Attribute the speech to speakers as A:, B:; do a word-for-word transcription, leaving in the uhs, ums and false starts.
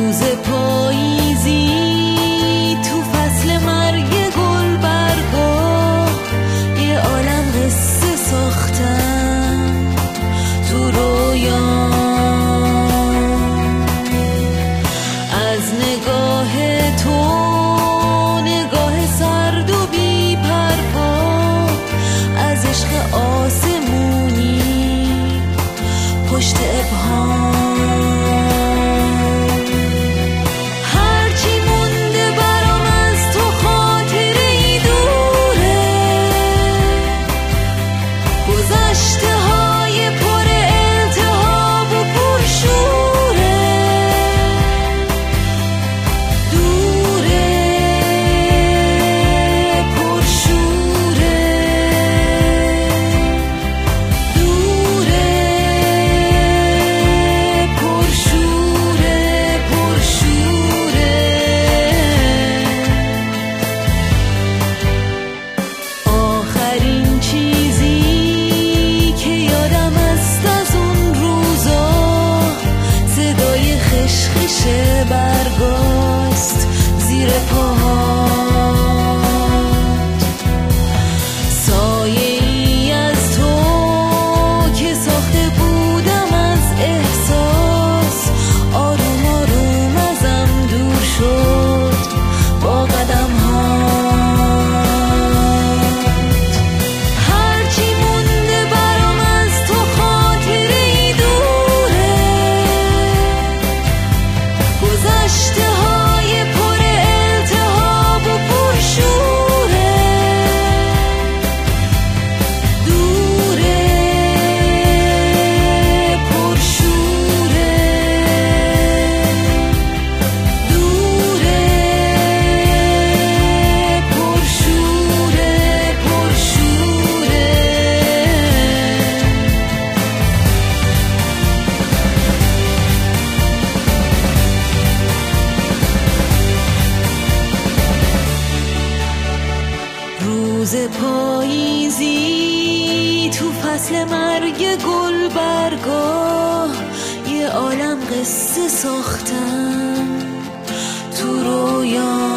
A: روز پاییزی تو فصل مرگ گل برگاه یه عالم قصه ساختم تو رویام. از نگاه تو نگاه سرد و بی پروا، از عشق آسمونی پشت ابهام. برگاست زیر پاهات، سایه ای از تو که ساخته بودم از احساس، آروم آروم ازم دور شد با قدم هات. هرچی مونده برام از تو خاطره ای دوره، گذشته های پر التهاب و پرشوره، دوره پرشوره، دوره پرشوره پرشوره. روز پاییزی تو فصل مرگ گل برگاه یه عالم قصه ساختم تو رویام.